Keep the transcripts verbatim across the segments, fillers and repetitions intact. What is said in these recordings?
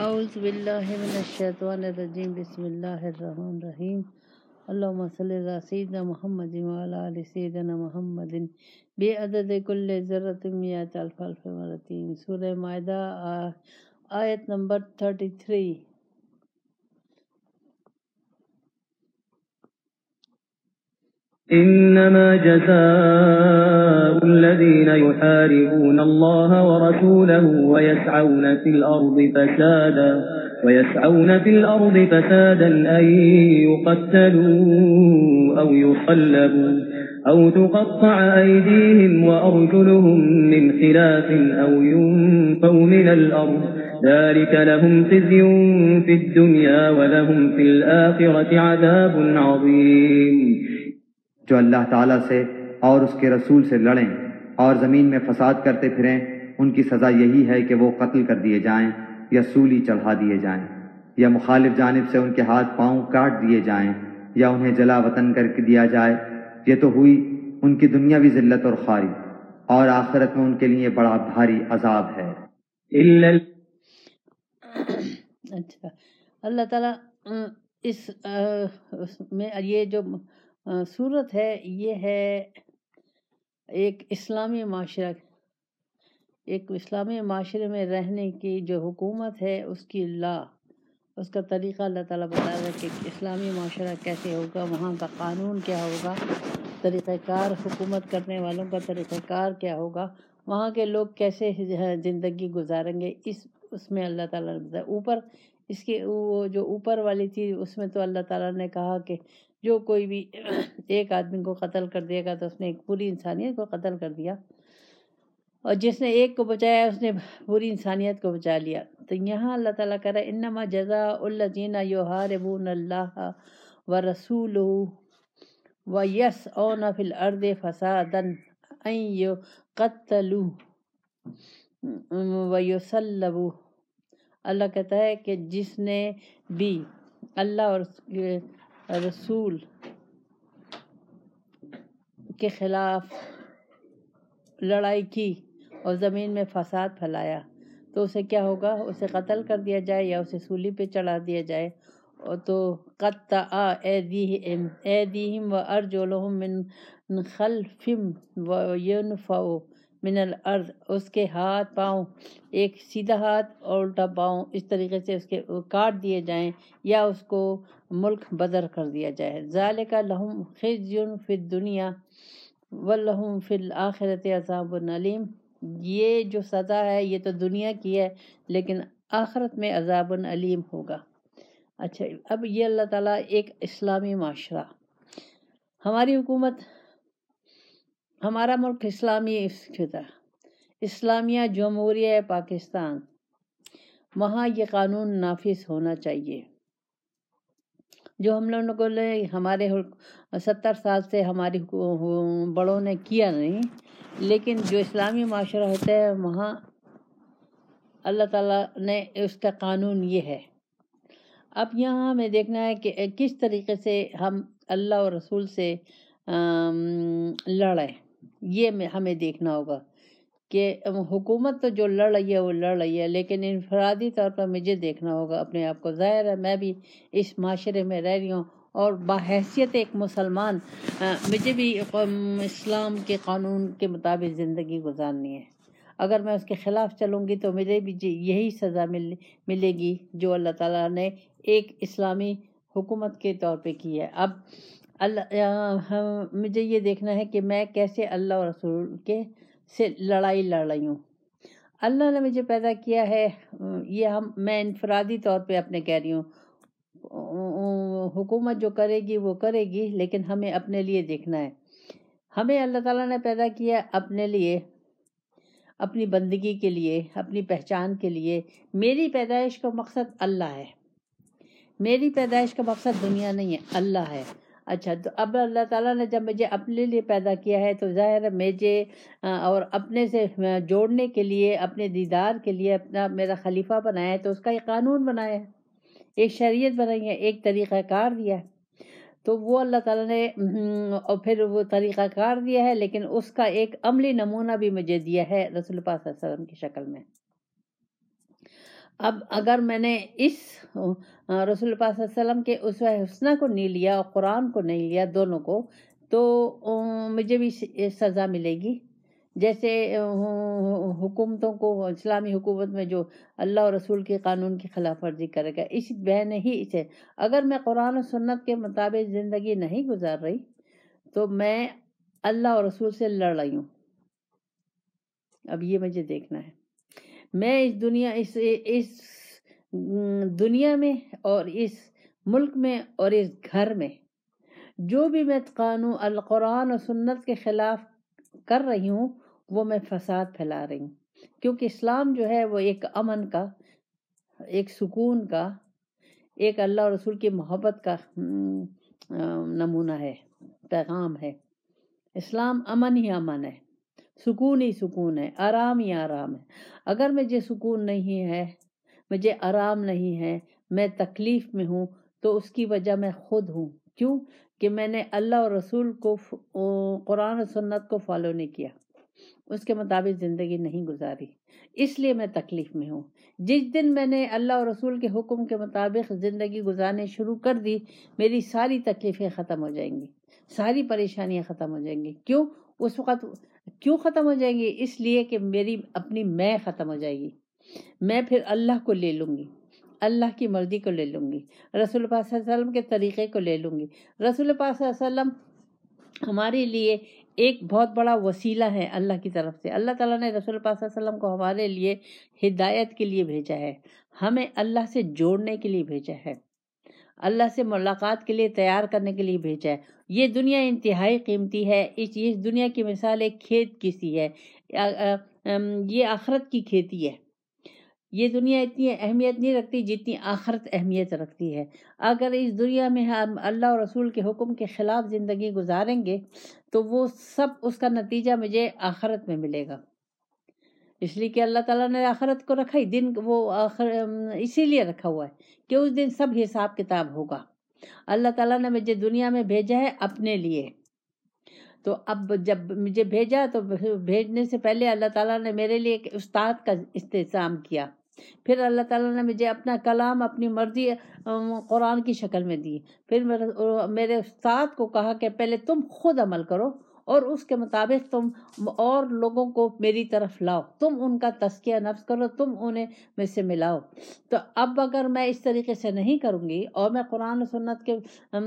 اعوذ باللہ من الشیطان الرجیم بسم اللہ الرحمن الرحیم اللہم صلی علی سیدنا محمد وعلی آل سیدنا محمد بعدد کل ذرۃ مئات الف الف مرتين۔ سورہ مائدہ آیت نمبر تھرٹی تھری۔ إنما جزاء الذين يحاربون الله ورسوله ويسعون في الأرض فسادا ويسعون في الأرض فسادا أن يقتلوا أو يصلبوا أو تقطع أيديهم وأرجلهم من خلاف أو ينفوا من الأرض ذلك لهم خزي في الدنيا ولهم في الآخرة عذاب عظيم۔ جو اللہ تعالیٰ سے اور اس کے رسول سے لڑیں اور زمین میں فساد کرتے پھریں، ان کی سزا یہی ہے کہ وہ قتل کر دیے جائیں یا سولی چڑھا دیے جائیں یا مخالف جانب سے ان کے ہاتھ پاؤں کاٹ دیے جائیں یا انہیں جلا وطن کر کے دیا جائے۔ یہ تو ہوئی ان کی دنیاوی ذلت اور خواری، اور آخرت میں ان کے لیے بڑا بھاری عذاب ہے۔ اچھا، اللہ تعالیٰ اس میں یہ جو صورت ہے یہ ہے ایک اسلامی معاشرہ، ایک اسلامی معاشرے میں رہنے کی جو حکومت ہے اس کی لا اس کا طریقہ اللہ تعالیٰ بتا رہا ہے کہ اسلامی معاشرہ کیسے ہوگا، وہاں کا قانون کیا ہوگا، طریقہ کار حکومت کرنے والوں کا طریقہ کار کیا ہوگا، وہاں کے لوگ کیسے زندگی گزاریں گے، اس اس میں اللہ تعالیٰ نے بتایا۔ اوپر اس کے وہ جو اوپر والی تھی اس میں تو اللہ تعالیٰ نے کہا کہ جو کوئی بھی ایک آدمی کو قتل کر دے گا تو اس نے ایک پوری انسانیت کو قتل کر دیا، اور جس نے ایک کو بچایا اس نے پوری انسانیت کو بچا لیا۔ تو یہاں اللہ تعالیٰ کہہ رہا ہے انما جزاء الذین یحاربون اللہ ورسولہ ویسعون فی الارض فسادا ان یقتلوا ویصلبوا۔ اللہ کہتا ہے کہ جس نے بھی اللہ اور رسول کے خلاف لڑائی کی اور زمین میں فساد پھیلایا تو اسے کیا ہوگا، اسے قتل کر دیا جائے یا اسے سولی پہ چڑھا دیا جائے۔ اور تو قطع ایدیہم ایدیہم وارجلہم من خلف وینفوا من الارض، اس کے ہاتھ پاؤں، ایک سیدھا ہاتھ اور الٹا پاؤں، اس طریقے سے اس کے کاٹ دیے جائیں یا اس کو ملک بدر کر دیا جائے۔ ذالک لہم خزی فی الدنیا ولہم فی الآخرۃ عذاب علیم۔ یہ جو سزا ہے یہ تو دنیا کی ہے لیکن آخرت میں عذاب علیم ہوگا۔ اچھا، اب یہ اللہ تعالیٰ ایک اسلامی معاشرہ، ہماری حکومت، ہمارا ملک اسلامی تھا، اسلامیہ جمہوریہ پاکستان، وہاں یہ قانون نافذ ہونا چاہیے جو ہم لوگوں کو ہمارے ستر سال سے ہماری بڑوں نے کیا نہیں، لیکن جو اسلامی معاشرہ ہوتا ہے وہاں اللہ تعالیٰ نے اس کا قانون یہ ہے۔ اب یہاں ہمیں دیکھنا ہے کہ کس طریقے سے ہم اللہ اور رسول سے لڑیں، یہ ہمیں دیکھنا ہوگا کہ حکومت تو جو لڑ رہی ہے وہ لڑ رہی ہے، لیکن انفرادی طور پر مجھے دیکھنا ہوگا اپنے آپ کو۔ ظاہر ہے میں بھی اس معاشرے میں رہ رہی ہوں اور بحیثیت ایک مسلمان مجھے بھی اسلام کے قانون کے مطابق زندگی گزارنی ہے۔ اگر میں اس کے خلاف چلوں گی تو مجھے بھی یہی سزا مل ملے گی جو اللہ تعالیٰ نے ایک اسلامی حکومت کے طور پہ کی ہے۔ اب اللہ مجھے یہ دیکھنا ہے کہ میں کیسے اللہ اور رسول کے سے لڑائی لڑ رہی ہوں۔ اللہ نے مجھے پیدا کیا ہے، یہ ہم میں انفرادی طور پہ اپنے کہہ رہی ہوں، حکومت جو کرے گی وہ کرے گی لیکن ہمیں اپنے لیے دیکھنا ہے۔ ہمیں اللہ تعالیٰ نے پیدا کیا اپنے لیے، اپنی بندگی کے لیے، اپنی پہچان کے لیے۔ میری پیدائش کا مقصد اللہ ہے، میری پیدائش کا مقصد دنیا نہیں ہے، اللہ ہے۔ اچھا، تو اب اللہ تعالیٰ نے جب مجھے اپنے لیے پیدا کیا ہے تو ظاہر ہے مجھے اور اپنے سے جوڑنے کے لیے، اپنے دیدار کے لیے اپنا میرا خلیفہ بنایا ہے، تو اس کا ایک قانون بنایا ہے، ایک شریعت بنائی ہے، ایک طریقہ کار دیا ہے۔ تو وہ اللہ تعالیٰ نے اور پھر وہ طریقہ کار دیا ہے، لیکن اس کا ایک عملی نمونہ بھی مجھے دیا ہے رسول پاک صلی اللہ علیہ وسلم کی شکل میں۔ اب اگر میں نے اس رسول پاک صلی اللہ علیہ وسلم کے اسوہ حسنہ کو نہیں لیا اور قرآن کو نہیں لیا، دونوں کو، تو مجھے بھی سزا ملے گی۔ جیسے حکومتوں کو، اسلامی حکومت میں جو اللہ اور رسول کے قانون کی خلاف ورزی کرے گا، اس بہن ہی اسے، اگر میں قرآن و سنت کے مطابق زندگی نہیں گزار رہی تو میں اللہ اور رسول سے لڑ رہی ہوں۔ اب یہ مجھے دیکھنا ہے، میں اس دنیا اس اس دنیا میں اور اس ملک میں اور اس گھر میں جو بھی میں قانون القرآن اور سنت کے خلاف کر رہی ہوں وہ میں فساد پھیلا رہی ہوں، کیونکہ اسلام جو ہے وہ ایک امن کا، ایک سکون کا، ایک اللہ اور رسول کی محبت کا نمونہ ہے، پیغام ہے۔ اسلام امن ہی امن ہے، سکون ہی سکون ہے، آرام ہی آرام ہے۔ اگر مجھے سکون نہیں ہے، مجھے آرام نہیں ہے، میں تکلیف میں ہوں، تو اس کی وجہ میں خود ہوں۔ کیوں؟ کہ میں نے اللہ اور رسول کو، قرآن و سنت کو فالو نہیں کیا، اس کے مطابق زندگی نہیں گزاری، اس لیے میں تکلیف میں ہوں۔ جس دن میں نے اللہ اور رسول کے حکم کے مطابق زندگی گزارنے شروع کر دی، میری ساری تکلیفیں ختم ہو جائیں گی، ساری پریشانیاں ختم ہو جائیں گی۔ کیوں؟ اس وقت کیوں ختم ہو جائیں گی؟ اس لیے کہ میری اپنی میں ختم ہو جائے گی، میں پھر اللہ کو لے لوں گی، اللہ کی مرضی کو لے لوں گی، رسول پاک صلی اللہ علیہ وسلم کے طریقے کو لے لوں گی۔ رسول پاک صلی اللہ علیہ وسلم ہمارے لیے ایک بہت بڑا وسیلہ ہے اللہ کی طرف سے۔ اللہ تعالیٰ نے رسول پاک صلی اللہ علیہ وسلم کو ہمارے لیے ہدایت کے لیے بھیجا ہے، ہمیں اللہ سے جوڑنے کے لیے بھیجا ہے، اللہ سے ملاقات کے لیے تیار کرنے کے لیے بھیجا ہے۔ یہ دنیا انتہائی قیمتی ہے، اس اس دنیا کی مثال ایک کھیت کی سی ہے، یہ آخرت کی کھیتی ہے۔ یہ دنیا اتنی اہمیت نہیں رکھتی جتنی آخرت اہمیت رکھتی ہے۔ اگر اس دنیا میں ہم اللہ اور رسول کے حکم کے خلاف زندگی گزاریں گے تو وہ سب اس کا نتیجہ مجھے آخرت میں ملے گا، اس لیے کہ اللہ تعالیٰ نے آخرت کو رکھا ہی دن، وہ آخر اسی لیے رکھا ہوا ہے کہ اس دن سب حساب کتاب ہوگا۔ اللہ تعالیٰ نے مجھے دنیا میں بھیجا ہے اپنے لیے، تو اب جب مجھے بھیجا تو بھیجنے سے پہلے اللہ تعالیٰ نے میرے لیے ایک استاد کا انتظام کیا، پھر اللہ تعالیٰ نے مجھے اپنا کلام، اپنی مرضی قرآن کی شکل میں دی، پھر میرے استاد کو کہا کہ پہلے تم خود عمل کرو اور اس کے مطابق تم اور لوگوں کو میری طرف لاؤ، تم ان کا تزکیہ نفس کرو، تم انہیں مجھ سے ملاؤ۔ تو اب اگر میں اس طریقے سے نہیں کروں گی اور میں قرآن و سنت کے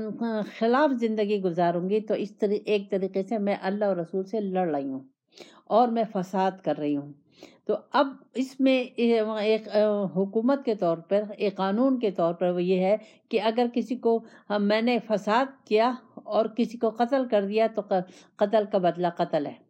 خلاف زندگی گزاروں گی تو اس طریقے ایک طریقے سے میں اللہ اور رسول سے لڑ رہی ہوں اور میں فساد کر رہی ہوں۔ تو اب اس میں ایک حکومت کے طور پر، ایک قانون کے طور پر وہ یہ ہے کہ اگر کسی کو میں نے فساد کیا اور کسی کو قتل کر دیا تو قتل کا بدلہ قتل ہے،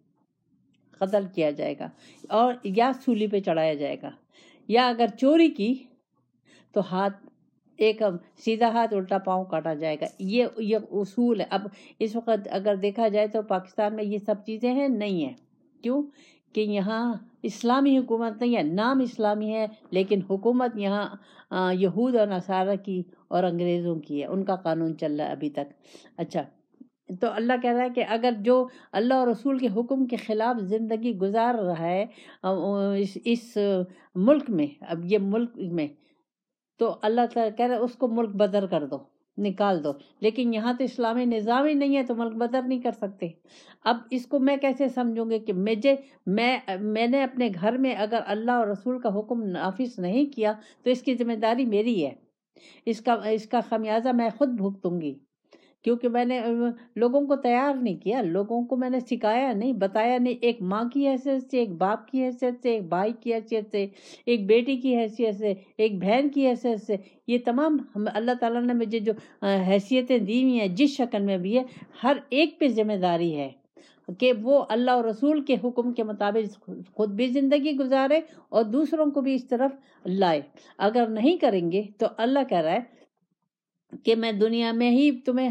قتل کیا جائے گا اور یا سولی پہ چڑھایا جائے گا، یا اگر چوری کی تو ہاتھ ایک سیدھا ہاتھ الٹا پاؤں کاٹا جائے گا۔ یہ یہ اصول ہے۔ اب اس وقت اگر دیکھا جائے تو پاکستان میں یہ سب چیزیں ہیں نہیں ہیں۔ کیوں؟ کہ یہاں اسلامی حکومت نہیں ہے، نام اسلامی ہے لیکن حکومت یہاں یہود اور نصارہ کی اور انگریزوں کی ہے، ان کا قانون چل رہا ہے ابھی تک۔ اچھا، تو اللہ کہہ رہا ہے کہ اگر جو اللہ اور رسول کے حکم کے خلاف زندگی گزار رہا ہے اس اس ملک میں، اب یہ ملک میں، تو اللہ تعالیٰ کہہ رہا ہے اس کو ملک بدر کر دو، نکال دو، لیکن یہاں تو اسلامی نظام ہی نہیں ہے تو ملک بدر نہیں کر سکتے۔ اب اس کو میں کیسے سمجھوں گے کہ مجھے میں میں نے اپنے گھر میں اگر اللہ اور رسول کا حکم نافذ نہیں کیا تو اس کی ذمہ داری میری ہے، اس کا اس کا خمیازہ میں خود بھگتوں گی، کیونکہ میں نے لوگوں کو تیار نہیں کیا، لوگوں کو میں نے سکھایا نہیں، بتایا نہیں، ایک ماں کی حیثیت سے، ایک باپ کی حیثیت سے، ایک بھائی کی حیثیت سے، ایک بیٹی کی حیثیت سے، ایک بہن کی حیثیت سے، یہ تمام اللہ تعالیٰ نے مجھے جو حیثیتیں دی ہوئی ہیں جس شکل میں بھی ہے، ہر ایک پہ ذمہ داری ہے کہ وہ اللہ اور رسول کے حکم کے مطابق خود بھی زندگی گزارے اور دوسروں کو بھی اس طرف لائے۔ اگر نہیں کریں گے تو اللہ کہہ رہا ہے کہ میں دنیا میں ہی تمہیں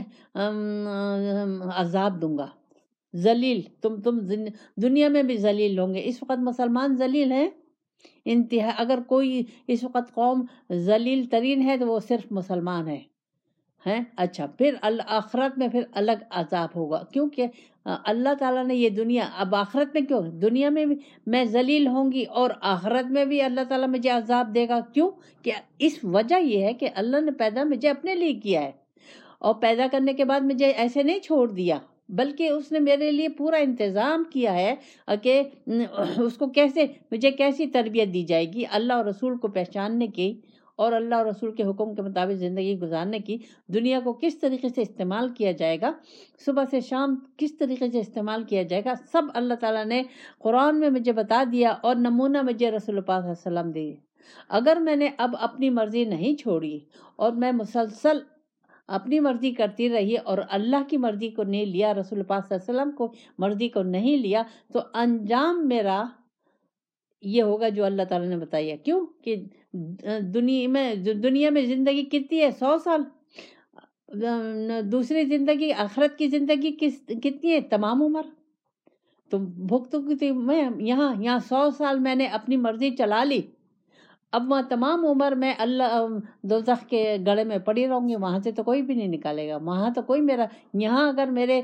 عذاب دوں گا، ذلیل، تم تم دنیا میں بھی ذلیل ہوں گے۔ اس وقت مسلمان ذلیل ہیں انتہا، اگر کوئی اس وقت قوم ذلیل ترین ہے تو وہ صرف مسلمان ہے، ہیں. اچھا پھر آخرت میں پھر الگ عذاب ہوگا، کیونکہ اللہ تعالیٰ نے یہ دنیا، اب آخرت میں کیوں، دنیا میں بھی میں ذلیل ہوں گی اور آخرت میں بھی اللہ تعالیٰ مجھے عذاب دے گا. کیوں؟ کہ اس وجہ یہ ہے کہ اللہ نے پیدا مجھے اپنے لیے کیا ہے، اور پیدا کرنے کے بعد مجھے ایسے نہیں چھوڑ دیا، بلکہ اس نے میرے لیے پورا انتظام کیا ہے کہ اس کو کیسے، مجھے کیسی تربیت دی جائے گی اللہ اور رسول کو پہچاننے کی، اور اللہ اور رسول کے حکم کے مطابق زندگی گزارنے کی. دنیا کو کس طریقے سے استعمال کیا جائے گا، صبح سے شام کس طریقے سے استعمال کیا جائے گا، سب اللہ تعالیٰ نے قرآن میں مجھے بتا دیا، اور نمونہ مجھے رسول پاک صلی اللہ علیہ وسلم دی. اگر میں نے اب اپنی مرضی نہیں چھوڑی اور میں مسلسل اپنی مرضی کرتی رہی اور اللہ کی مرضی کو نہیں لیا، رسول پاک صلی اللہ علیہ وسلم کو مرضی کو نہیں لیا، تو انجام میرا یہ ہوگا جو اللہ تعالیٰ نے بتایا. کیوں کہ دنیا میں دنیا میں زندگی کتنی ہے، سو سال. دوسری زندگی آخرت کی زندگی کتنی ہے، تمام عمر. تو بھوک تو کتنی، میں یہاں یہاں سو سال میں نے اپنی مرضی چلا لی، اب وہاں تمام عمر میں اللہ دوزخ کے گڑھے میں پڑی رہوں گی، وہاں سے تو کوئی بھی نہیں نکالے گا. وہاں تو کوئی میرا، یہاں اگر میرے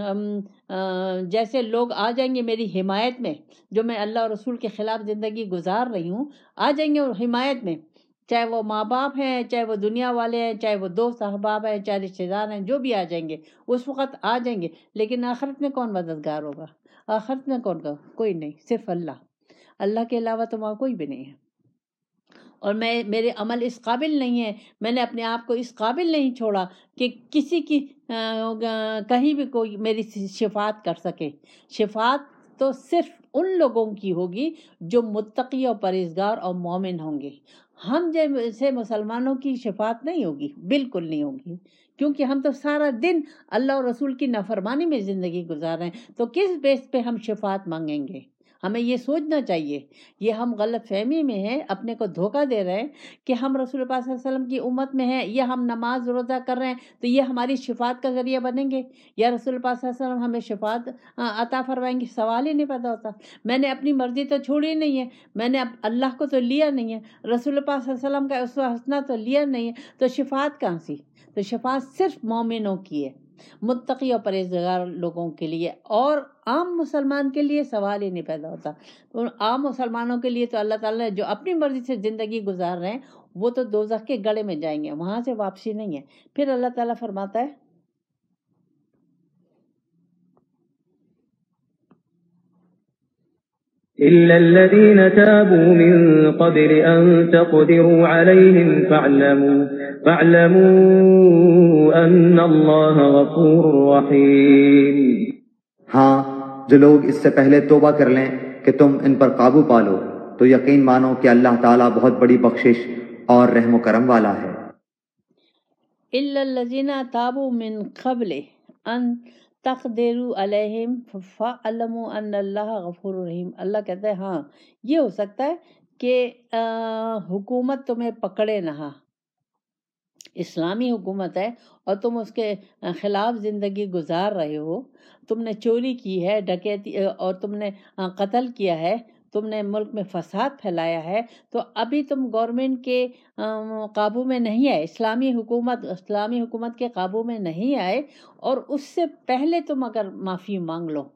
جیسے لوگ آ جائیں گے میری حمایت میں، جو میں اللہ اور رسول کے خلاف زندگی گزار رہی ہوں، آ جائیں گے حمایت میں، چاہے وہ ماں باپ ہیں، چاہے وہ دنیا والے ہیں، چاہے وہ دوست احباب ہیں، چاہے رشتے دار ہیں، جو بھی آ جائیں گے اس وقت آ جائیں گے. لیکن آخرت میں کون مددگار ہوگا؟ آخرت میں کون کا؟ کوئی نہیں، صرف اللہ. اللہ کے علاوہ تو وہاں کوئی بھی نہیں ہے. اور میں میرے عمل اس قابل نہیں ہے، میں نے اپنے آپ کو اس قابل نہیں چھوڑا کہ کسی کی کہیں بھی کوئی میری شفاعت کر سکے. شفاعت تو صرف ان لوگوں کی ہوگی جو متقی اور پرہیزگار اور مومن ہوں گے. ہم جیسے مسلمانوں کی شفاعت نہیں ہوگی، بالکل نہیں ہوگی، کیونکہ ہم تو سارا دن اللہ اور رسول کی نافرمانی میں زندگی گزار رہے ہیں. تو کس بیس پہ ہم شفاعت مانگیں گے؟ ہمیں یہ سوچنا چاہیے. یہ ہم غلط فہمی میں ہیں، اپنے کو دھوکہ دے رہے ہیں کہ ہم رسول پاک صلی اللہ علیہ وسلم کی امت میں ہیں، یا ہم نماز روزہ کر رہے ہیں تو یہ ہماری شفاعت کا ذریعہ بنیں گے، یا رسول پاک صلی اللہ علیہ وسلم ہمیں شفاعت عطا فرمائیں گے. سوال ہی نہیں پیدا ہوتا. میں نے اپنی مرضی تو چھوڑی نہیں ہے، میں نے اللہ کو تو لیا نہیں ہے، رسول پاک صلی اللہ علیہ وسلم کا اسوہ حسنہ تو لیا نہیں ہے، تو شفاعت کہاں سی؟ تو شفاعت صرف مومنوں کی ہے، متقی اور پرہیزگار لوگوں کے لیے، اور عام مسلمان کے لیے سوال ہی نہیں پیدا ہوتا. عام مسلمانوں کے لیے تو اللہ تعالیٰ نے جو اپنی مرضی سے زندگی گزار رہے ہیں وہ تو دوزخ کے گڑھے میں جائیں گے، وہاں سے واپسی نہیں ہے. پھر اللہ تعالیٰ فرماتا ہے إلا الذين تابوا من قبل أن تقدروا عليهم فاعلموا فاعلموا أن الله غفور رحيم. ہاں جو لوگ اس سے پہلے توبہ کر لیں کہ تم ان پر قابو پالو تو یقین مانو کہ اللہ تعالیٰ بہت بڑی بخشش اور رحم و کرم والا ہے. إلا الذين تابوا من قبل أن تقدروا علیہم فاعلموا ان اللہ غفور رحیم. اللہ کہتا ہے ہاں یہ ہو سکتا ہے کہ حکومت تمہیں پکڑے نہ، اسلامی حکومت ہے اور تم اس کے خلاف زندگی گزار رہے ہو، تم نے چوری کی ہے، ڈکیتی، اور تم نے قتل کیا ہے، تم نے ملک میں فساد پھیلایا ہے، تو ابھی تم گورنمنٹ کے قابو میں نہیں آئے، اسلامی حکومت اسلامی حکومت کے قابو میں نہیں آئے، اور اس سے پہلے تم اگر معافی مانگ لو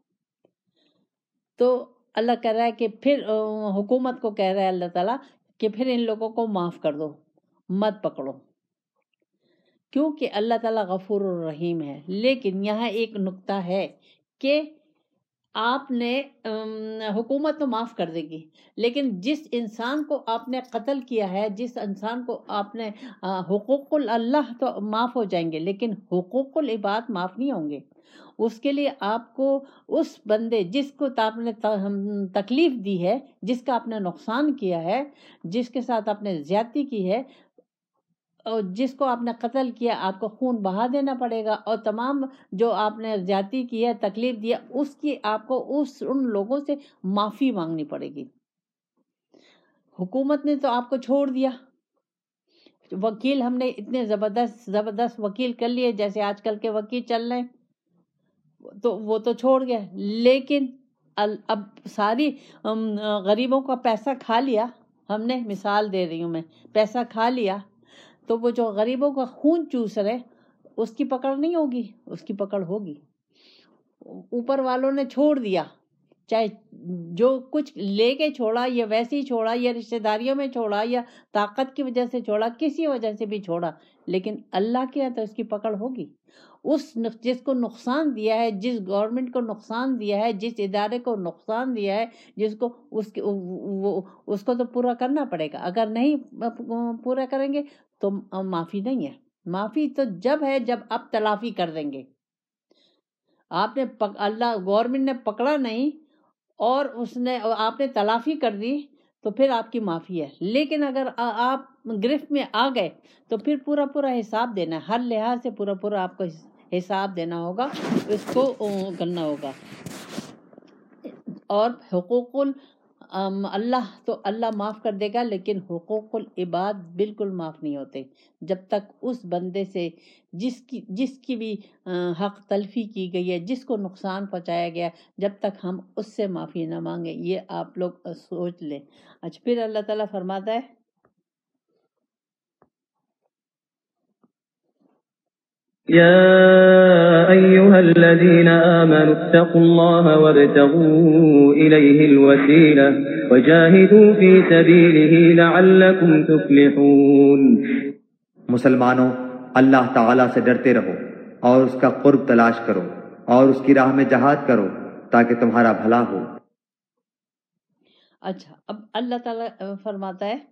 تو اللہ کہہ رہا ہے کہ پھر حکومت کو کہہ رہا ہے اللہ تعالیٰ کہ پھر ان لوگوں کو معاف کر دو، مت پکڑو، کیونکہ اللہ تعالیٰ غفور الرحیم ہے. لیکن یہاں ایک نقطہ ہے کہ آپ نے حکومت تو معاف کر دے گی، لیکن جس انسان کو آپ نے قتل کیا ہے، جس انسان کو آپ نے حقوق اللہ تو معاف ہو جائیں گے، لیکن حقوق العباد معاف نہیں ہوں گے. اس کے لیے آپ کو اس بندے جس کو آپ نے تکلیف دی ہے، جس کا آپ نے نقصان کیا ہے، جس کے ساتھ آپ نے زیادتی کی ہے، اور جس کو آپ نے قتل کیا، آپ کو خون بہا دینا پڑے گا، اور تمام جو آپ نے زیادتی کی ہے، تکلیف دیا، اس کی آپ کو اس ان لوگوں سے معافی مانگنی پڑے گی. حکومت نے تو آپ کو چھوڑ دیا، وکیل ہم نے اتنے زبردست زبردست وکیل کر لیے جیسے آج کل کے وکیل چل رہے ہیں، تو وہ تو چھوڑ گیا، لیکن اب ساری غریبوں کا پیسہ کھا لیا ہم نے. مثال دے رہی ہوں میں، پیسہ کھا لیا تو وہ جو غریبوں کا خون چوس رہے اس کی پکڑ نہیں ہوگی، اس کی پکڑ ہوگی۔ اوپر والوں نے چھوڑ دیا، چاہے جو کچھ لے کے چھوڑا یا ویسے ہی چھوڑا یا رشتہ داریوں میں چھوڑا یا طاقت کی وجہ سے چھوڑا، کسی وجہ سے بھی چھوڑا، لیکن اللہ کے ہاں تو اس کی پکڑ ہوگی۔ اس جس کو نقصان دیا ہے، جس گورنمنٹ کو نقصان دیا ہے، جس ادارے کو نقصان دیا ہے، جس کو اس کے وہ اس کو تو پورا کرنا پڑے گا۔ اگر نہیں پورا کریں گے تو معافی نہیں ہے۔ معافی تو جب ہے جب آپ تلافی کر دیں گے۔ آپ نے پک اللہ گورنمنٹ نے پکڑا نہیں اور اس نے آپ نے تلافی کر دی تو پھر آپ کی معافی ہے، لیکن اگر آپ گرفت میں آ گئے تو پھر پورا پورا حساب دینا ہے، ہر لحاظ سے پورا پورا آپ کو حساب دینا ہوگا، اس کو کرنا ہوگا۔ اور حقوق اللہ تو اللہ معاف کر دے گا، لیکن حقوق العباد بالکل معاف نہیں ہوتے جب تک اس بندے سے جس کی جس کی بھی حق تلفی کی گئی ہے، جس کو نقصان پہنچایا گیا، جب تک ہم اس سے معافی نہ مانگیں۔ یہ آپ لوگ سوچ لیں۔ اچھا، پھر اللہ تعالیٰ فرماتا ہے يا أيها الذين آمنوا اتقوا الله وابتغوا إليه الوسيلة وجاهدوا في سبيله لعلكم تفلحون۔ مسلمانوں، اللہ تعالیٰ سے ڈرتے رہو اور اس کا قرب تلاش کرو اور اس کی راہ میں جہاد کرو تاکہ تمہارا بھلا ہو۔ اچھا، اب اللہ تعالیٰ فرماتا ہے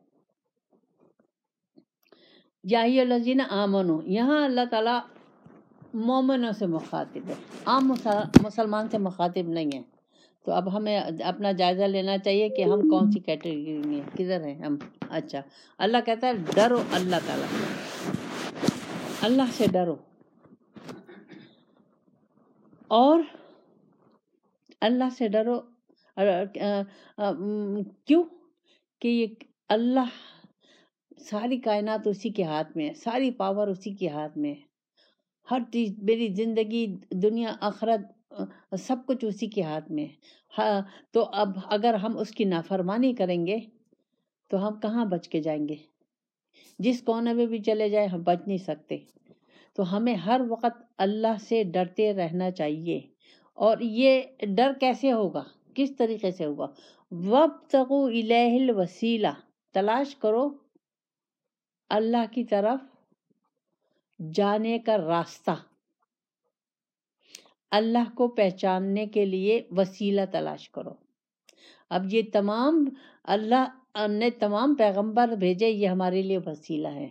یا ایھا الذین آمنو، یہاں اللہ تعالیٰ مومنوں سے مخاطب ہے، عام مسلمان سے مخاطب نہیں ہے۔ تو اب ہمیں اپنا جائزہ لینا چاہیے کہ ہم کون سی کیٹیگری میں ہیں، کدھر ہیں ہم۔ اچھا، اللہ کہتا ہے ڈرو اللہ تعالیٰ سے، اللہ سے ڈرو، اور اللہ سے ڈرو کیوں کہ یہ اللہ، ساری کائنات اسی کے ہاتھ میں ہے، ساری پاور اسی کے ہاتھ میں ہے، ہر چیز، میری زندگی، دنیا، آخرت، سب کچھ اسی کے ہاتھ میں ہے۔ تو اب اگر ہم اس کی نافرمانی کریں گے تو ہم کہاں بچ کے جائیں گے؟ جس کونے میں بھی چلے جائیں ہم بچ نہیں سکتے۔ تو ہمیں ہر وقت اللہ سے ڈرتے رہنا چاہیے۔ اور یہ ڈر کیسے ہوگا، کس طریقے سے ہوگا؟ وَابْتَغُوا إِلَيْهِ الْوَسِيلَةَ، تلاش کرو اللہ کی طرف جانے کا راستہ، اللہ کو پہچاننے کے لیے وسیلہ تلاش کرو۔ اب یہ تمام اللہ نے تمام پیغمبر بھیجے، یہ ہمارے لیے وسیلہ ہے،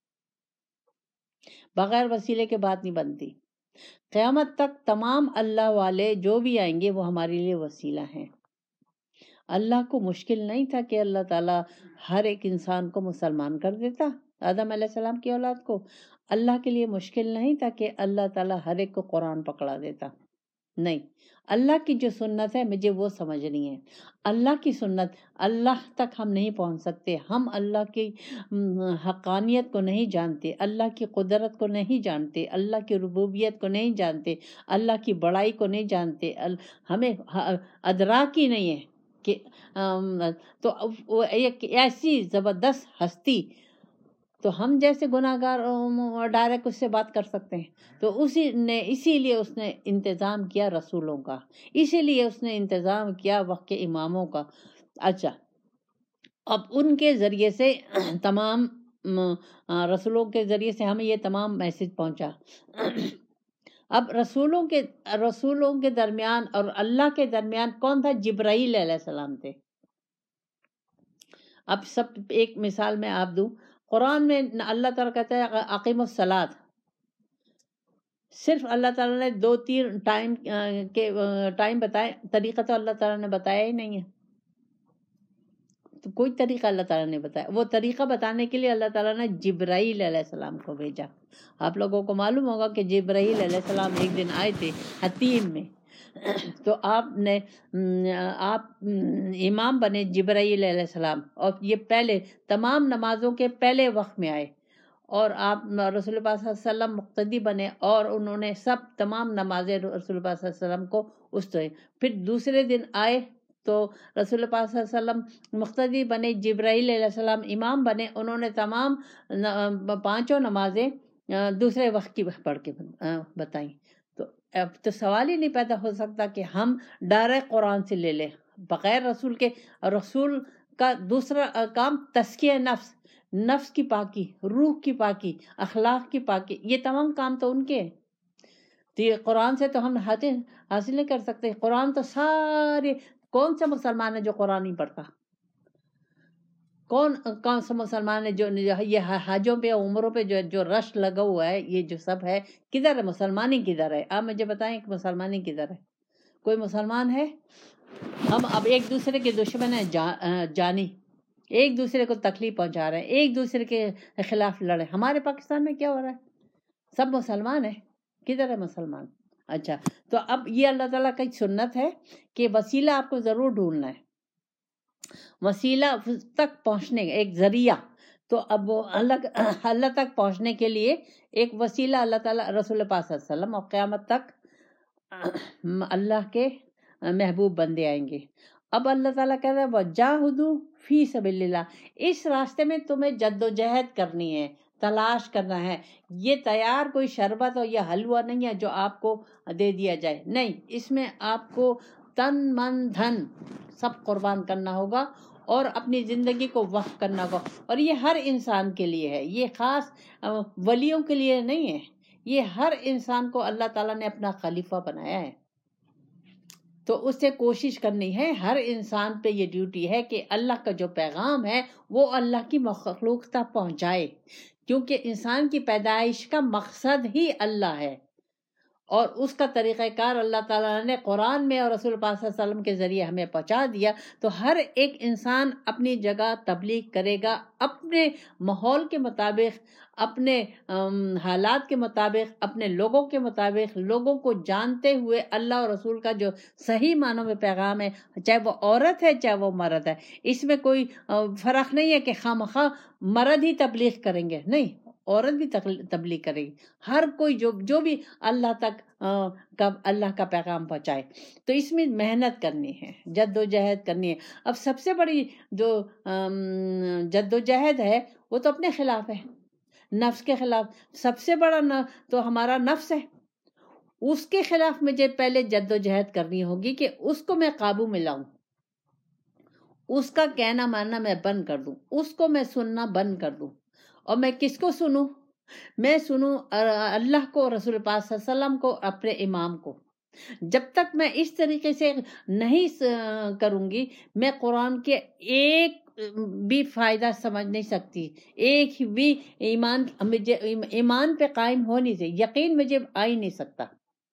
بغیر وسیلے کے بات نہیں بنتی۔ قیامت تک تمام اللہ والے جو بھی آئیں گے وہ ہمارے لیے وسیلہ ہیں۔ اللہ کو مشکل نہیں تھا کہ اللہ تعالیٰ ہر ایک انسان کو مسلمان کر دیتا، آدم علیہ السلام کی اولاد کو۔ اللہ کے لیے مشکل نہیں تھا کہ اللہ تعالیٰ ہر ایک کو قرآن پکڑا دیتا، نہیں۔ اللہ کی جو سنت ہے مجھے وہ سمجھنی ہے۔ اللہ کی سنت، اللہ تک ہم نہیں پہنچ سکتے، ہم اللہ کی حقانیت کو نہیں جانتے، اللہ کی قدرت کو نہیں جانتے، اللہ کی ربوبیت کو نہیں جانتے، اللہ کی بڑائی کو نہیں جانتے، ہمیں ادراک ہی نہیں ہے کہ تو وہ ایک ایسی زبردست ہستی، تو ہم جیسے گناہ گار ڈائریکٹ اس سے بات کر سکتے ہیں؟ تو اسی نے اسی لیے اس نے انتظام کیا رسولوں کا، اسی لیے اس نے انتظام کیا وقت کے اماموں کا۔ اچھا، اب ان کے ذریعے سے تمام رسولوں کے ذریعے سے ہمیں یہ تمام میسج پہنچا۔ اب رسولوں کے رسولوں کے درمیان اور اللہ کے درمیان کون تھا؟ جبرائیل علیہ السلام تھے۔ اب سب ایک مثال میں آپ دوں، قرآن میں اللہ تعالیٰ کہتا ہے اقیم الصلاۃ، صرف اللہ تعالیٰ نے دو تین ٹائم کے ٹائم بتائے، طریقہ تو اللہ تعالیٰ نے بتایا ہی نہیں ہے، تو کوئی طریقہ اللہ تعالیٰ نے بتایا۔ وہ طریقہ بتانے کے لیے اللہ تعالیٰ نے جبرائیل علیہ السلام کو بھیجا۔ آپ لوگوں کو معلوم ہوگا کہ جبرائیل علیہ السلام ایک دن آئے تھے حتیم میں، تو آپ نے آپ امام بنے جبرائیل علیہ السلام، اور یہ پہلے تمام نمازوں کے پہلے وقت میں آئے، اور آپ رسول اللہ صلی اللہ علیہ وسلم مقتدی بنے، اور انہوں نے سب تمام نمازیں رسول اللہ صلی اللہ علیہ وسلم کو اس طرح۔ پھر دوسرے دن آئے تو رسول پاک صلی اللہ علیہ وسلم مقتدی بنے، جبرائیل علیہ السلام امام بنے، انہوں نے تمام پانچوں نمازیں دوسرے وقت کی پڑھ کے بتائیں. تو اب تو سوال ہی نہیں پیدا ہو سکتا کہ ہم ڈائریکٹ قرآن سے لے لیں بغیر رسول کے. رسول کا دوسرا کام تزکیہ نفس، نفس کی پاکی، روح کی پاکی، اخلاق کی پاکی، یہ تمام کام تو ان کے ہیں. تو یہ قرآن سے تو ہم حاصل نہیں کر سکتے. قرآن تو سارے، کون سا مسلمان ہے جو قرآن نہیں پڑھتا؟ کون کون سا مسلمان ہے جو یہ حجوں پہ عمروں پہ جو جو رش لگا ہوا ہے، یہ جو سب ہے، کدھر ہے مسلمانی؟ کدھر ہے؟ آپ مجھے بتائیں کہ مسلمانی کدھر ہے؟ کوئی مسلمان ہے؟ ہم اب ایک دوسرے کے دشمن ہیں جانی، ایک دوسرے کو تکلیف پہنچا رہے ہیں، ایک دوسرے کے خلاف لڑے. ہمارے پاکستان میں کیا ہو رہا ہے؟ سب مسلمان ہیں، کدھر ہے مسلمان؟ اچھا، تو اب یہ اللہ تعالیٰ کی سنت ہے کہ وسیلہ آپ کو ضرور ڈھونڈنا ہے، وسیلہ تک پہنچنے کا ایک ذریعہ. تو اب اللہ اللہ تک پہنچنے کے لیے ایک وسیلہ اللہ تعالیٰ رسول پاک صلی اللہ علیہ وسلم، اور قیامت تک اللہ کے محبوب بندے آئیں گے. اب اللہ تعالیٰ کہہ رہا ہے وَجَاهِدُوا فِي سَبِيلِ اللَّهِ، اس راستے میں تمہیں جد و جہد کرنی ہے، تلاش کرنا ہے. یہ تیار کوئی شربت اور یہ حلوہ نہیں ہے جو آپ کو دے دیا جائے، نہیں، اس میں آپ کو تن من دھن سب قربان کرنا ہوگا اور اپنی زندگی کو وقف کرنا ہوگا. اور یہ ہر انسان کے لیے ہے، یہ خاص ولیوں کے لیے نہیں ہے، یہ ہر انسان کو اللہ تعالیٰ نے اپنا خلیفہ بنایا ہے. تو اس سے کوشش کرنی ہے، ہر انسان پہ یہ ڈیوٹی ہے کہ اللہ کا جو پیغام ہے وہ اللہ کی مخلوق تک پہنچائے، کیونکہ انسان کی پیدائش کا مقصد ہی اللہ ہے، اور اس کا طریقہ کار اللہ تعالیٰ نے قرآن میں اور رسول پاک صلی اللہ علیہ وسلم کے ذریعے ہمیں پہنچا دیا. تو ہر ایک انسان اپنی جگہ تبلیغ کرے گا، اپنے ماحول کے مطابق، اپنے حالات کے مطابق، اپنے لوگوں کے مطابق، لوگوں کو جانتے ہوئے اللہ اور رسول کا جو صحیح معنوں میں پیغام ہے، چاہے وہ عورت ہے چاہے وہ مرد ہے، اس میں کوئی فرق نہیں ہے کہ خواہ مخواہ مرد ہی تبلیغ کریں گے، نہیں، عورت بھی تبلیغ کرے گی. ہر کوئی جو جو بھی اللہ تک کا اللہ کا پیغام پہنچائے. تو اس میں محنت کرنی ہے، جد و جہد کرنی ہے. اب سب سے بڑی جو جد و جہد ہے وہ تو اپنے خلاف ہے، نفس کے خلاف. سب سے بڑا تو ہمارا نفس ہے، اس کے خلاف مجھے پہلے جد و جہد کرنی ہوگی کہ اس کو میں قابو میں لاؤں، اس کا کہنا ماننا میں بند کر دوں، اس کو میں سننا بند کر دوں. اور میں کس کو سنوں؟ میں سنوں اللہ کو، رسول پاک صلی اللہ علیہ وسلم کو، اپنے امام کو. جب تک میں اس طریقے سے نہیں کروں گی، میں قرآن کے ایک بھی فائدہ سمجھ نہیں سکتی، ایک بھی ایمان مجھے ایمان پہ قائم ہو نہیں سکتی، یقین مجھے آ ہی نہیں سکتا.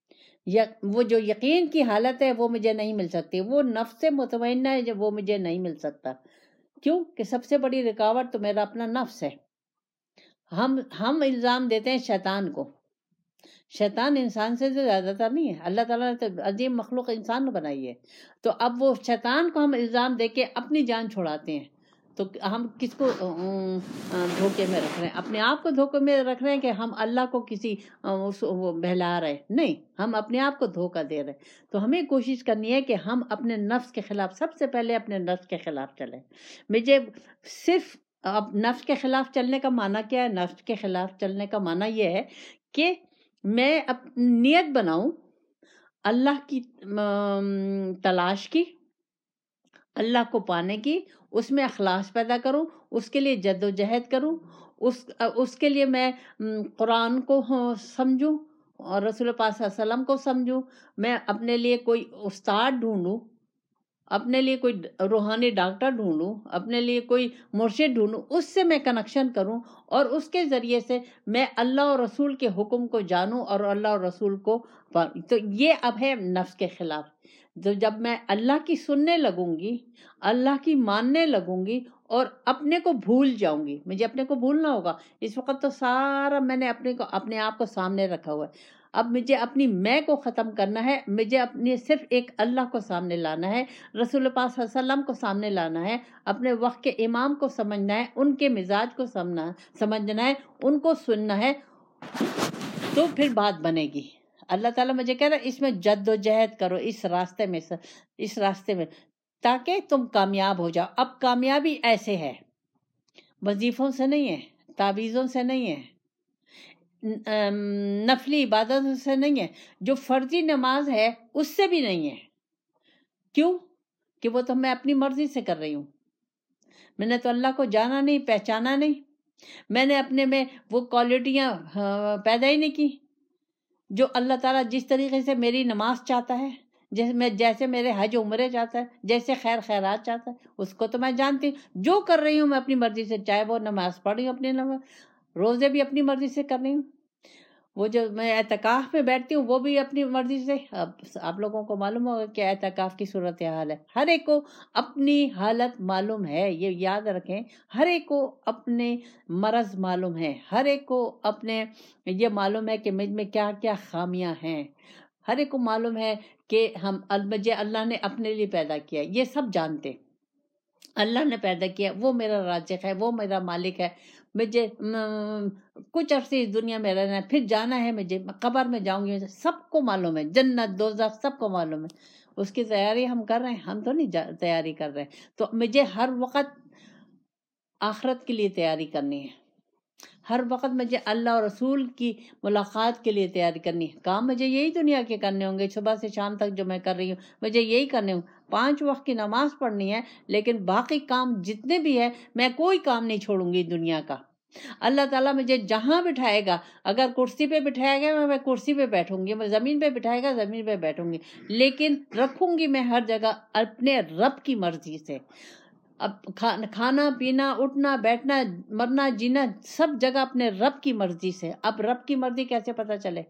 وہ جو یقین کی حالت ہے وہ مجھے نہیں مل سکتی، وہ نفس مطمئنہ ہے جو وہ مجھے نہیں مل سکتا. کیوں کہ سب سے بڑی رکاوٹ تو میرا اپنا نفس ہے. ہم ہم الزام دیتے ہیں شیطان کو، شیطان انسان سے تو زیادہ تر نہیں ہے، اللہ تعالیٰ نے تو عظیم مخلوق انسان بنائی ہے. تو اب وہ شیطان کو ہم الزام دے کے اپنی جان چھڑاتے ہیں. تو ہم کس کو دھوکے میں رکھ رہے ہیں؟ اپنے آپ کو دھوکے میں رکھ رہے ہیں کہ ہم اللہ کو کسی بہلا رہے، نہیں، ہم اپنے آپ کو دھوکہ دے رہے ہیں. تو ہمیں کوشش کرنی ہے کہ ہم اپنے نفس کے خلاف، سب سے پہلے اپنے نفس کے خلاف چلیں. مجھے صرف اب نفس کے خلاف چلنے کا معنی کیا ہے؟ نفس کے خلاف چلنے کا معنی یہ ہے کہ میں نیت بناؤں اللہ کی تلاش کی، اللہ کو پانے کی، اس میں اخلاص پیدا کروں، اس کے لیے جد و جہد کروں، اس اس کے لیے میں قرآن کو سمجھوں اور رسول پاک صلی اللہ علیہ وسلم کو سمجھوں. میں اپنے لیے کوئی استاد ڈھونڈوں، اپنے لیے کوئی روحانی ڈاکٹر ڈھونڈوں، اپنے لیے کوئی مرشد ڈھونڈوں، اس سے میں کنیکشن کروں اور اس کے ذریعے سے میں اللہ اور رسول کے حکم کو جانوں اور اللہ اور رسول کو. تو یہ اب ہے نفس کے خلاف. تو جب میں اللہ کی سننے لگوں گی، اللہ کی ماننے لگوں گی اور اپنے کو بھول جاؤں گی، مجھے اپنے کو بھولنا ہوگا. اس وقت تو سارا میں نے اپنے کو اپنے آپ کو سامنے رکھا ہوا ہے. اب مجھے اپنی میں کو ختم کرنا ہے، مجھے اپنی صرف ایک اللہ کو سامنے لانا ہے، رسول پاک صلی اللہ علیہ وسلم کو سامنے لانا ہے، اپنے وقت کے امام کو سمجھنا ہے، ان کے مزاج کو سمجھنا ہے، ان کو سننا ہے، تو پھر بات بنے گی. اللہ تعالیٰ مجھے کہہ رہا ہے اس میں جد و جہد کرو، اس راستے میں اس راستے میں تاکہ تم کامیاب ہو جاؤ. اب کامیابی ایسے ہے، وظیفوں سے نہیں ہے، تعویذوں سے نہیں ہے، نفلی عبادتوں سے نہیں ہے، جو فرضی نماز ہے اس سے بھی نہیں ہے. کیوں؟ کہ وہ تو میں اپنی مرضی سے کر رہی ہوں. میں نے تو اللہ کو جانا نہیں، پہچانا نہیں. میں نے اپنے میں وہ کوالٹیاں پیدا ہی نہیں کی جو اللہ تعالیٰ جس طریقے سے میری نماز چاہتا ہے، جیسے میں جیسے میرے حج عمرے چاہتا ہے، جیسے خیر خیرات چاہتا ہے، اس کو تو میں جانتی ہوں. جو کر رہی ہوں میں اپنی مرضی سے، چاہے وہ نماز پڑھ رہی ہوں اپنی نماز، روزے بھی اپنی مرضی سے کر رہی ہوں، وہ جو میں اعتکاف میں بیٹھتی ہوں وہ بھی اپنی مرضی سے. اب آپ لوگوں کو معلوم ہوگا کہ اعتکاف کی صورت حال ہے. ہر ایک کو اپنی حالت معلوم ہے، یہ یاد رکھیں. ہر ایک کو اپنے مرض معلوم ہے، ہر ایک کو اپنے یہ معلوم ہے کہ مجھ میں کیا کیا خامیاں ہیں. ہر ایک کو معلوم ہے کہ ہم مجھے اللہ نے اپنے لیے پیدا کیا، یہ سب جانتے. اللہ نے پیدا کیا، وہ میرا رازق ہے، وہ میرا مالک ہے. مجھے کچھ عرصے اس دنیا میں رہنا ہے، پھر جانا ہے، مجھے قبر میں جاؤں گی. سب کو معلوم ہے، جنت دوزخ سب کو معلوم ہے. اس کی تیاری ہم کر رہے ہیں، ہم تو نہیں تیاری کر رہے. تو مجھے ہر وقت آخرت کے لیے تیاری کرنی ہے، ہر وقت مجھے اللہ اور رسول کی ملاقات کے لیے تیاری کرنی ہے. کام مجھے یہی دنیا کے کرنے ہوں گے، صبح سے شام تک جو میں کر رہی ہوں مجھے یہی کرنے ہوں. پانچ وقت کی نماز پڑھنی ہے، لیکن باقی کام جتنے بھی ہے میں کوئی کام نہیں چھوڑوں گی دنیا کا. اللہ تعالیٰ مجھے جہاں بٹھائے گا، اگر کرسی پہ بٹھائے گا میں کرسی پہ بیٹھوں گی، میں زمین پہ بٹھائے گا زمین پہ بیٹھوں گی، لیکن رکھوں گی میں ہر جگہ اپنے رب کی مرضی سے. اب کھانا پینا اٹھنا بیٹھنا مرنا جینا سب جگہ اپنے رب کی مرضی سے. اب رب کی مرضی کیسے پتہ چلے؟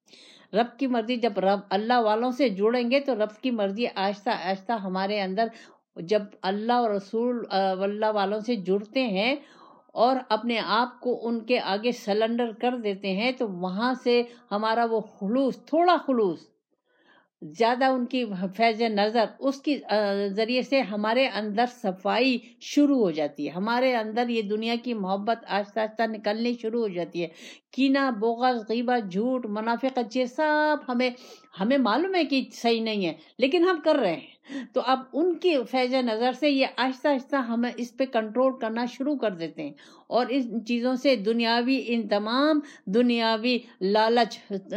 رب کی مرضی جب رب اللہ والوں سے جڑیں گے تو رب کی مرضی آہستہ آہستہ ہمارے اندر، جب اللہ اور رسول اللہ والوں سے جڑتے ہیں اور اپنے آپ کو ان کے آگے سلنڈر کر دیتے ہیں، تو وہاں سے ہمارا وہ خلوص، تھوڑا خلوص، زیادہ ان کی فیض نظر، اس کی ذریعے سے ہمارے اندر صفائی شروع ہو جاتی ہے. ہمارے اندر یہ دنیا کی محبت آہستہ آہستہ نکلنی شروع ہو جاتی ہے. کینہ، بغض، غیبت، جھوٹ، منافقت، یہ سب ہمیں ہمیں معلوم ہے کہ صحیح نہیں ہے، لیکن ہم کر رہے ہیں. تو اب ان کی فیض نظر سے یہ آہستہ آہستہ ہمیں اس پہ کنٹرول کرنا شروع کر دیتے ہیں، اور ان چیزوں سے دنیاوی، ان تمام دنیاوی لالچ،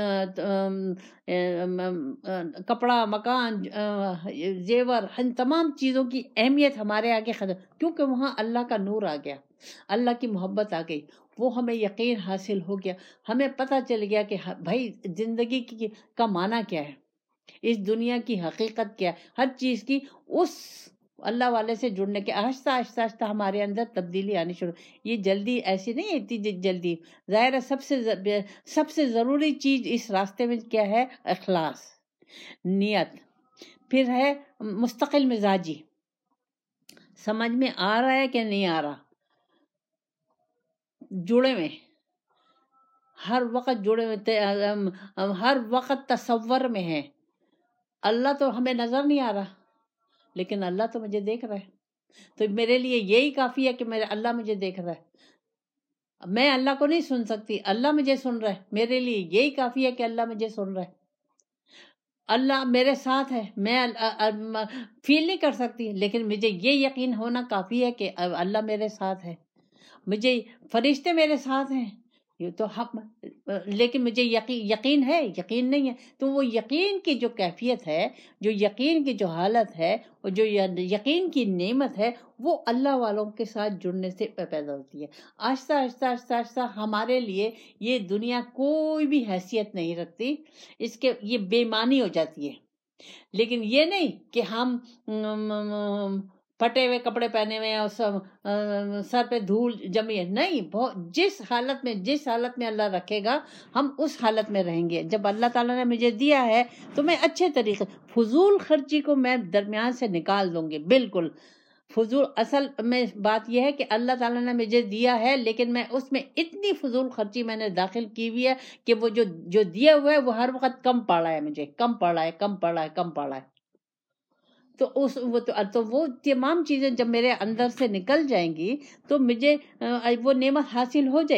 کپڑا، مکان، زیور، ان تمام چیزوں کی اہمیت ہمارے آگے ختم، کیونکہ وہاں اللہ کا نور آ گیا، اللہ کی محبت آ گئی، وہ ہمیں یقین حاصل ہو گیا. ہمیں پتہ چل گیا کہ بھائی زندگی کی کا معنی کیا ہے، اس دنیا کی حقیقت کیا ہے، ہر چیز کی. اس اللہ والے سے جڑنے کے آہستہ آہستہ آہستہ ہمارے اندر تبدیلی آنی شروع. یہ جلدی ایسی نہیں ہے، اتنی جلدی. ظاہر ہے سب سے سب سے ضروری چیز اس راستے میں کیا ہے؟ اخلاص، نیت. پھر ہے مستقل مزاجی. سمجھ میں آ رہا ہے کہ نہیں آ رہا؟ جڑے میں، ہر وقت جڑے ہوئے، ہر وقت تصور میں ہے. اللہ تو ہمیں نظر نہیں آ رہا، لیکن اللہ تو مجھے دیکھ رہا ہے. تو میرے لیے یہی کافی ہے کہ میرا اللہ مجھے دیکھ رہا ہے. میں اللہ کو نہیں سن سکتی، اللہ مجھے سن رہا ہے. میرے لیے یہی کافی ہے کہ اللہ مجھے سن رہا ہے، اللہ میرے ساتھ ہے. میں فیل نہیں کر سکتی، لیکن مجھے یہ یقین ہونا کافی ہے کہ اللہ میرے ساتھ ہے. مجھے فرشتے میرے ساتھ ہیں، یہ تو حق، لیکن مجھے یقین یقین ہے، یقین نہیں ہے. تو وہ یقین کی جو کیفیت ہے، جو یقین کی جو حالت ہے، اور جو یقین کی نعمت ہے، وہ اللہ والوں کے ساتھ جڑنے سے پیدا ہوتی ہے. آہستہ آہستہ آہستہ آہستہ ہمارے لیے یہ دنیا کوئی بھی حیثیت نہیں رکھتی، اس کے یہ بے معنی ہو جاتی ہے. لیکن یہ نہیں کہ ہم پھٹے ہوئے کپڑے پہنے ہوئے اور سر پہ دھول جمی ہے، نہیں. بہت جس حالت میں جس حالت میں اللہ رکھے گا ہم اس حالت میں رہیں گے. جب اللہ تعالیٰ نے مجھے دیا ہے تو میں اچھے طریقے، فضول خرچی کو میں درمیان سے نکال دوں گی بالکل. فضول، اصل میں بات یہ ہے کہ اللہ تعالیٰ نے مجھے دیا ہے، لیکن میں اس میں اتنی فضول خرچی میں نے داخل کی ہوئی ہے کہ وہ جو جو دیا ہوا ہے وہ ہر وقت کم پڑ رہا ہے، مجھے کم پڑ رہا ہے کم پڑ رہا ہے کم پڑ رہا ہے. تو اس وہ تو, تو وہ تمام چیزیں جب میرے اندر سے نکل جائیں گی تو مجھے وہ نعمت حاصل ہو جائے گی.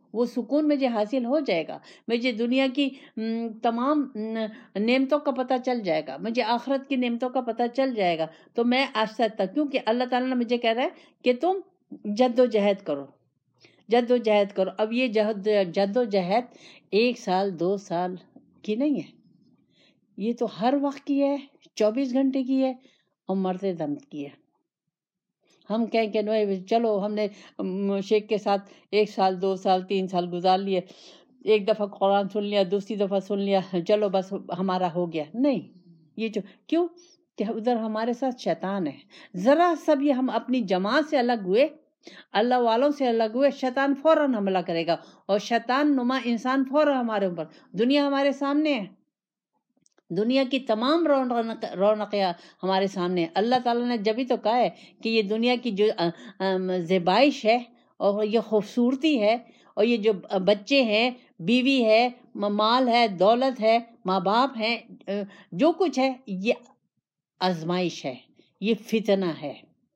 وہ سکون مجھے حاصل ہو جائے گا، مجھے دنیا کی تمام نعمتوں کا پتہ چل جائے گا، مجھے آخرت کی نعمتوں کا پتہ چل جائے گا، تو میں آہستہ آہستہ، کیونکہ اللہ تعالیٰ نے مجھے کہہ رہا ہے کہ تم جد و جہد کرو، جد و جہد کرو۔ اب یہ جہد جد و جہد ایک سال دو سال کی نہیں ہے، یہ تو ہر وقت کی ہے، چوبیس گھنٹے کی ہے اور مرتے دم کی ہے۔ ہم کہیں کہ نہیں چلو ہم نے شیخ کے ساتھ ایک سال دو سال تین سال گزار لیے، ایک دفعہ قرآن سن لیا، دوسری دفعہ سن لیا، چلو بس ہمارا ہو گیا، نہیں، یہ جو کیوں کہ ادھر ہمارے ساتھ شیطان ہے، ذرا سب یہ ہم اپنی جماعت سے الگ ہوئے، اللہ والوں سے الگ ہوئے، شیطان فوراً حملہ کرے گا، اور شیطان نما انسان فوراً ہمارے اوپر، دنیا ہمارے سامنے ہے، دنیا کی تمام رونق رونقیں ہمارے سامنے ہیں۔ اللہ تعالیٰ نے جبھی تو کہا ہے کہ یہ دنیا کی جو زیبائش ہے اور یہ خوبصورتی ہے اور یہ جو بچے ہیں، بیوی ہے، مال ہے، دولت ہے، ماں باپ ہیں، جو کچھ ہے، یہ آزمائش ہے، یہ فتنہ ہے،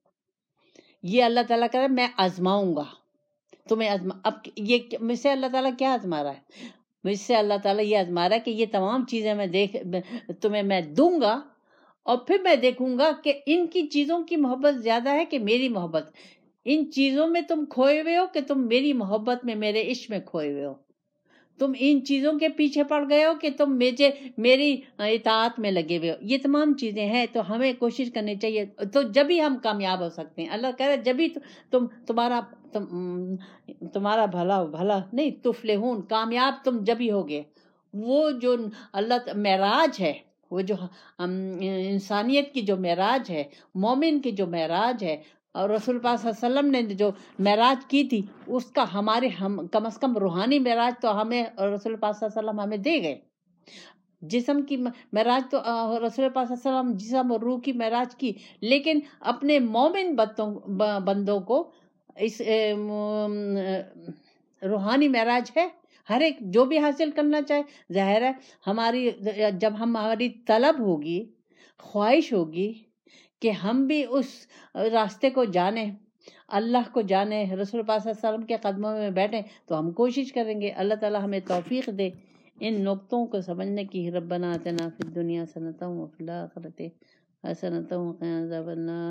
یہ اللہ تعالیٰ کہہ رہا ہے میں آزماؤں گا تمہیں، آزما اب یہ مجھ سے اللہ تعالیٰ کیا آزما رہا ہے؟ مجھ سے اللہ تعالیٰ یہ آزما رہا ہے کہ یہ تمام چیزیں میں دیکھ تمہیں میں دوں گا، اور پھر میں دیکھوں گا کہ ان کی چیزوں کی محبت زیادہ ہے کہ میری محبت، ان چیزوں میں تم کھوئے ہوئے ہو کہ تم میری محبت میں، میرے عشق میں کھوئے ہوئے ہو، تم ان چیزوں کے پیچھے پڑ گئے ہو کہ تم مجھے میری اطاعت میں لگے ہوئے ہو۔ یہ تمام چیزیں ہیں، تو ہمیں کوشش کرنی چاہیے، تو جبھی ہم کامیاب ہو سکتے ہیں۔ اللہ کہہ رہے جبھی تم تمہارا تم تمہارا بھلا بھلا نہیں تفلحون، کامیاب تم جبھی ہوگے۔ وہ جو اللہ معراج ہے، وہ جو انسانیت کی جو معراج ہے، مومن کی جو معراج ہے، اور رسول پاک صلی اللہ علیہ وسلم نے جو معراج کی تھی، اس کا ہمارے ہم کم از کم روحانی معراج تو ہمیں رسول پاک صلی اللہ علیہ وسلم ہمیں دے گئے۔ جسم کی معراج تو رسول پاک صلی اللہ علیہ وسلم جسم اور روح کی معراج کی، لیکن اپنے مومن بندوں کو اس روحانی معراج ہے، ہر ایک جو بھی حاصل کرنا چاہے۔ ظاہر ہے ہماری جب ہماری طلب ہوگی، خواہش ہوگی کہ ہم بھی اس راستے کو جانیں، اللہ کو جانیں، رسول پاک صلی اللہ علیہ وسلم کے قدموں میں بیٹھیں، تو ہم کوشش کریں گے۔ اللہ تعالی ہمیں توفیق دے ان نقطوں کو سمجھنے کی۔ ربنا آتنا فی الدنیا حسنۃ وفی الآخرۃ حسنۃ وقنا عذاب النار۔